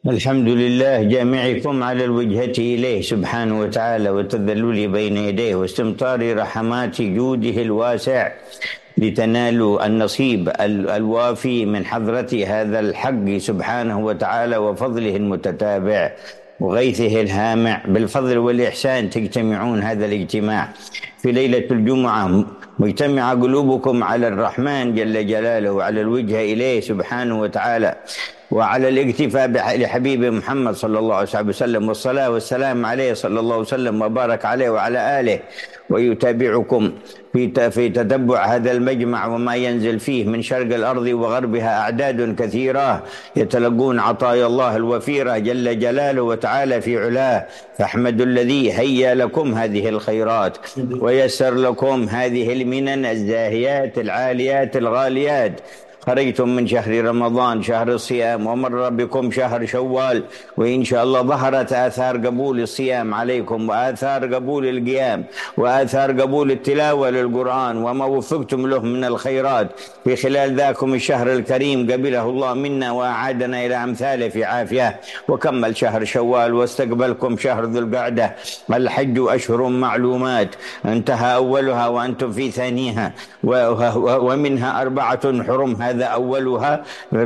الحمد لله جامعكم على الوجهة إليه سبحانه وتعالى، والتذلل بين يديه واستمطار رحمات جوده الواسع لتنالوا النصيب الوافي من حضرة هذا الحق سبحانه وتعالى وفضله المتتابع وغيثه الهامع. بالفضل والإحسان تجتمعون هذا الاجتماع في ليلة الجمعة، مجتمع قلوبكم على الرحمن جل جلاله وعلى الوجهة إليه سبحانه وتعالى، وعلى الاكتفاء لحبيب محمد صلى الله عليه وسلم، والصلاة والسلام عليه صلى الله عليه وسلم وبارك عليه وعلى آله. ويتابعكم في تتبع هذا المجمع وما ينزل فيه من شرق الأرض وغربها أعداد كثيرة يتلقون عطايا الله الوفيرة جل جلاله وتعالى في علاه. فاحمدوا الذي هيا لكم هذه الخيرات ويسر لكم هذه المنن الزاهيات العاليات الغاليات. خرجتم من شهر رمضان شهر الصيام، ومر بكم شهر شوال، وإن شاء الله ظهرت آثار قبول الصيام عليكم، وآثار قبول القيام، وآثار قبول التلاوة للقرآن، وما وفقتم له من الخيرات في خلال ذاكم الشهر الكريم قبله الله منا وأعادنا إلى أمثاله في عافية. وكمل شهر شوال واستقبلكم شهر ذو القعدة. الحج أشهر معلومات، انتهى أولها وأنتم في ثانيها، ومنها 4 حرم، هذا أولها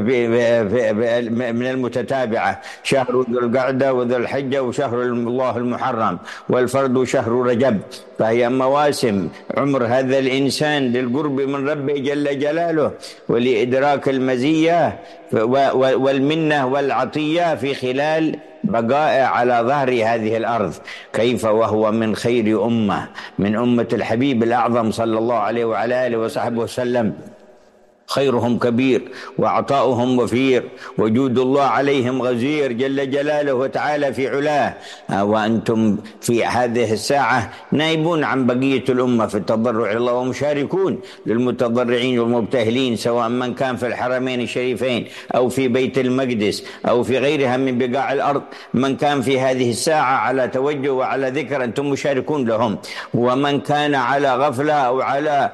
من المتتابعة، شهر ذو القعدة وذو الحجة وشهر الله المحرم، والفرد شهر رجب. فهي مواسم عمر هذا الإنسان للقرب من ربه جل جلاله ولإدراك المزية والمنة والعطية في خلال بقائه على ظهر هذه الأرض. كيف وهو من خير أمة، من أمة الحبيب الأعظم صلى الله عليه وعلى آله وصحبه وسلم. خيرهم كبير وعطاؤهم وفير وجود الله عليهم غزير جل جلاله وتعالى في علاه. وأنتم في هذه الساعة نائبون عن بقية الأمة في التضرع إلى الله، ومشاركون للمتضرعين والمبتهلين، سواء من كان في الحرمين الشريفين أو في بيت المقدس أو في غيرها من بقاع الأرض. من كان في هذه الساعة على توجه وعلى ذكر أنتم مشاركون لهم، ومن كان على غفلة أو على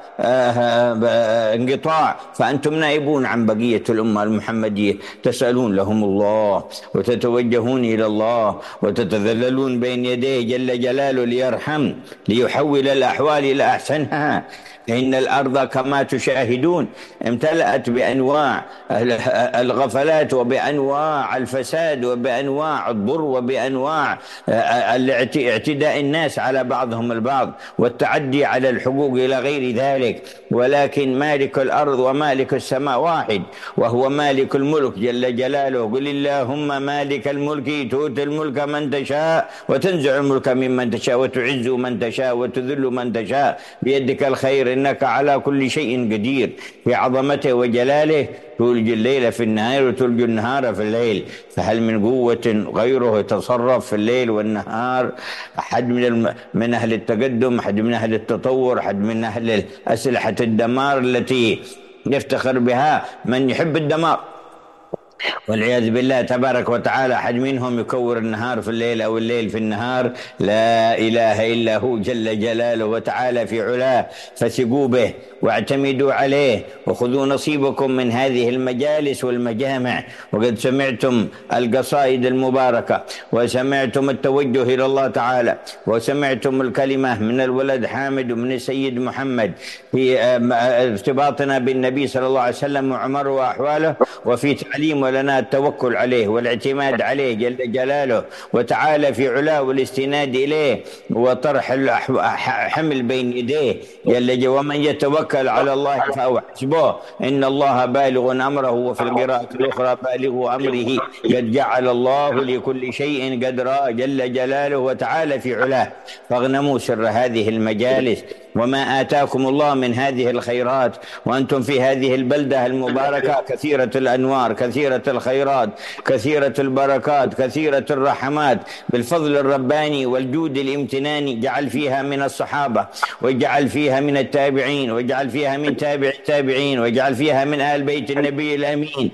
انقطاع فأنتم نائبون عن بقية الأمة المحمدية، تسألون لهم الله وتتوجهون إلى الله وتتذللون بين يديه جل جلاله ليرحم، ليحول الأحوال إلى أحسنها. إن الأرض كما تشاهدون امتلأت بأنواع الغفلات وبأنواع الفساد وبأنواع الضر وبأنواع اعتداء الناس على بعضهم البعض والتعدي على الحقوق إلى غير ذلك. ولكن مالك الأرض ومالك السماء واحد، وهو مالك الملك جل جلاله. قل اللهم مالك الملك تؤتي الملك من تشاء وتنزع الملك ممن تشاء وتعز من تشاء وتذل من تشاء، بيدك الخير إنك على كل شيء قدير. في عظمته وجلاله تولج الليل في النهار وتولج النهار في الليل، فهل من قوة غيره يتصرف في الليل والنهار؟ أحد من أهل التقدم، أحد من أهل التطور، أحد من أهل أسلحة الدمار التي يفتخر بها من يحب الدمار والعياذ بالله تبارك وتعالى، أحد منهم يكور النهار في الليل أو الليل في النهار. لا إله إلا هو جل جلاله وتعالى في علاه. فثقوا به واعتمدوا عليه وخذوا نصيبكم من هذه المجالس والمجامع. وقد سمعتم القصائد المباركة، وسمعتم التوجه إلى الله تعالى، وسمعتم الكلمة من الولد حامد ومن السيد محمد في ارتباطنا بالنبي صلى الله عليه وسلم وعمره وأحواله، وفي تعليم لنا التوكل عليه والاعتماد عليه جل جلاله وتعالى في علاه والاستناد إليه وطرح حمل بين يديه جل جلاله. ومن يتوكل على الله فهو حسبه إن الله بالغ أمره. وفي القراءة الأخرى بالغ أمره قد جعل الله لكل شيء قدرا جل جلاله وتعالى في علاه. فاغنموا سر هذه المجالس وما آتاكم الله من هذه الخيرات، وأنتم في هذه البلدة المباركة كثيرة الأنوار، كثيرة الخيرات، كثيرة البركات، كثيرة الرحمات بالفضل الرباني والجود الامتناني. جعل فيها من الصحابة، وجعل فيها من التابعين، وجعل فيها من تابع التابعين، وجعل فيها من آل بيت النبي الأمين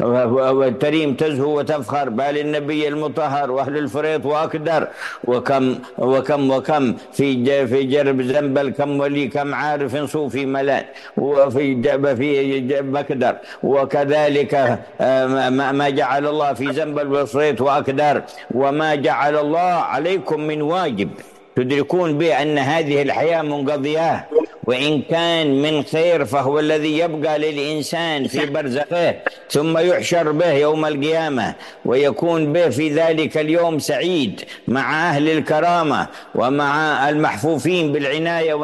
والتريم تزهو وتفخر بال النبي المطهر وأهل الفريط وأكدر. وكم وكم وكم في جرب زنبل، كم ولي كم عارف صوفي ملان، وفي في مكدر، وكذلك ما جعل الله في زنبل وصريت وأكدر، وما جعل الله عليكم من واجب تدركون به أن هذه الحياة منقضية، وإن كان من خير فهو الذي يبقى للإنسان في برزخه ثم يحشر به يوم القيامة، ويكون به في ذلك اليوم سعيد مع أهل الكرامة ومع المحفوفين بالعناية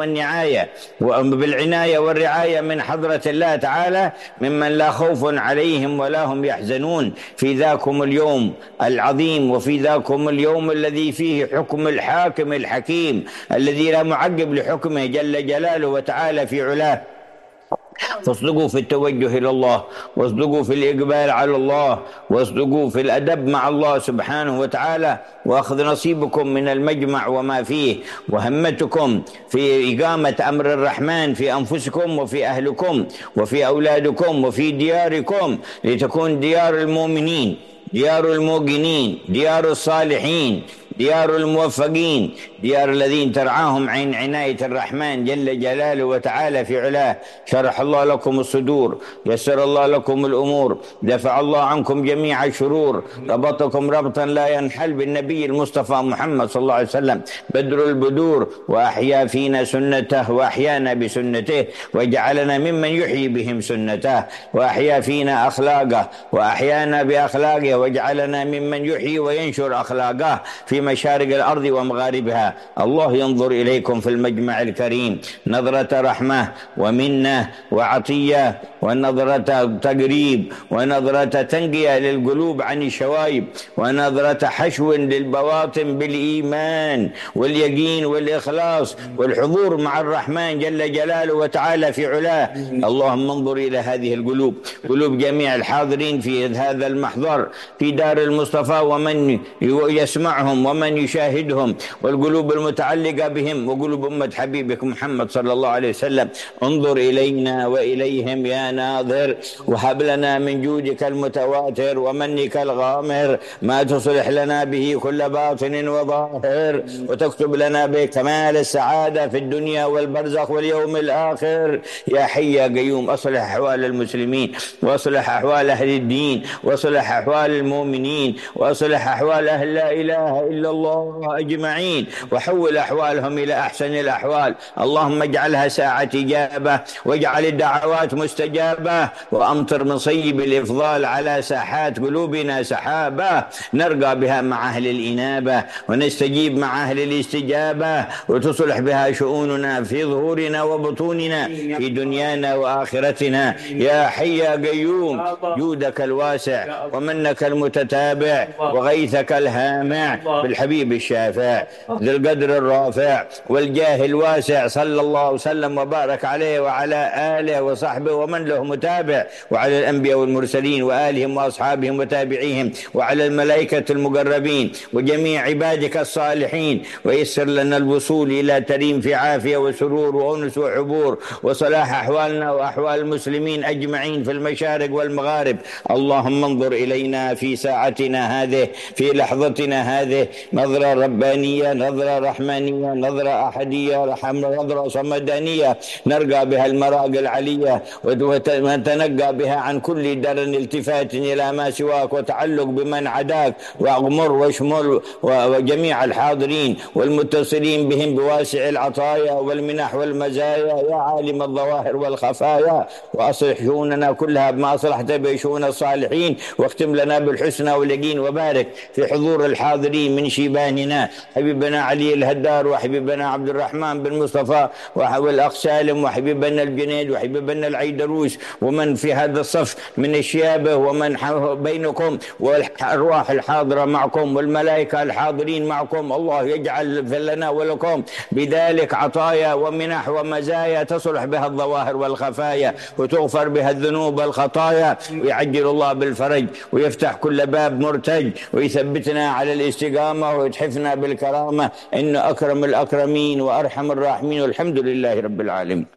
والرعاية من حضرة الله تعالى، ممن لا خوف عليهم ولا هم يحزنون في ذاكم اليوم العظيم، وفي ذاكم اليوم الذي فيه حكم الحاكم الحكيم الذي لا معقب لحكمه جل جلاله وتعالى في علاه. فاصدقوا في التوجه إلى الله، واصدقوا في الإقبال على الله، واصدقوا في الأدب مع الله سبحانه وتعالى، وأخذ نصيبكم من المجمع وما فيه، وهمتكم في إقامة أمر الرحمن في أنفسكم وفي أهلكم وفي أولادكم وفي دياركم، لتكون ديار المؤمنين، ديار الموقنين، ديار الصالحين، ديار الموفقين، ديار الذين ترعاهم عين عناية الرحمن جل جلاله وتعالى في علاه. شرح الله لكم الصدور، يسر الله لكم الأمور، دفع الله عنكم جميع الشرور، ربطكم ربطا لا ينحل بالنبي المصطفى محمد صلى الله عليه وسلم بدر البدور، وأحيا فينا سنته وأحيانا بسنته، وجعلنا ممن يحيي بهم سنته، وأحيا فينا أخلاقه وأحيانا بأخلاقه، وجعلنا ممن يحيي وينشر أخلاقه في مشارق الأرض ومغاربها. الله ينظر إليكم في المجمع الكريم نظرة رحمة ومنة وعطية، ونظرة تقريب، ونظرة تنقية للقلوب عن الشوائب، ونظرة حشو للبواطن بالإيمان واليقين والإخلاص والحضور مع الرحمن جل جلاله وتعالى في علاه. اللهم انظر إلى هذه القلوب، قلوب جميع الحاضرين في هذا المحضر في دار المصطفى، ومن يسمعهم ومن يشاهدهم، والقلوب المتعلقة بهم، وقلوب أمة حبيبك محمد صلى الله عليه وسلم. انظر إلينا وإليهم يا ناظر، وهب لنا من جودك المتواتر ومنك الغامر ما تصلح لنا به كل باطن وظاهر، وتكتب لنا به كمال السعادة في الدنيا والبرزخ واليوم الآخر. يا حي يا قيوم، أصلح أحوال المسلمين، وأصلح أحوال أهل الدين، وأصلح أحوال المؤمنين، وأصلح أحوال أهل لا إله إلا الله أجمعين، وحول أحوالهم إلى أحسن الأحوال. اللهم اجعلها ساعة إجابة، واجعل الدعوات مستجابة، وأمطر من صيب الإفضال على ساحات قلوبنا سحابة نرقى بها مع أهل الإنابة، ونستجيب مع أهل الاستجابة، وتصلح بها شؤوننا في ظهورنا وبطوننا في دنيانا وآخرتنا. يا حي يا قيوم، جودك الواسع ومنك المتتابع وغيثك الهامع بالحبيب الشافع ذي القدر الرافع والجاه الواسع، صلى الله وسلم وبارك عليه وعلى آله وصحبه ومن له متابع، وعلى الأنبياء والمرسلين وآلهم وأصحابهم وتابعيهم، وعلى الملائكة المقربين وجميع عبادك الصالحين، ويسر لنا الوصول إلى تريم في عافية وسرور وأنس وحبور وصلاح أحوالنا وأحوال المسلمين أجمعين في المشارق والمغارب. اللهم انظر إلينا في ساعتنا هذه، في لحظتنا هذه، نظرة ربانية، نظرة رحمانية، نظرة أحدية، نظرة صمدانية نرقى بها المراقي العلية، ونتنقى بها عن كل درن التفات إلى ما سواك وتعلق بمن عداك، وأغمر واشمل وجميع الحاضرين والمتصلين بهم بواسع العطايا والمنح والمزايا يا عالم الظواهر والخفايا، وأصلح شؤوننا كلها بما أصلحت به شؤون الصالحين، واختم لنا بالحسنى واليقين، وبارك في حضور الحاضرين من شيباننا حبيبنا علي الهدار، وحبيبنا عبد الرحمن بن مصطفى، والأخ سالم، وحبيبنا الجنيد، وحبيبنا العيدروس، ومن في هذا الصف من الشيابة، ومن بينكم، والأرواح الحاضرة معكم، والملائكة الحاضرين معكم. الله يجعل لنا ولكم بذلك عطايا ومنح ومزايا تصلح بها الظواهر والخفايا، وتغفر بها الذنوب والخطايا، ويعجل الله بالفرج، ويفتح كل باب مرتج، ويثبتنا على الاستقامة، ويتحفنا بالكرامة، إنه أكرم الأكرمين وأرحم الراحمين، والحمد لله رب العالمين.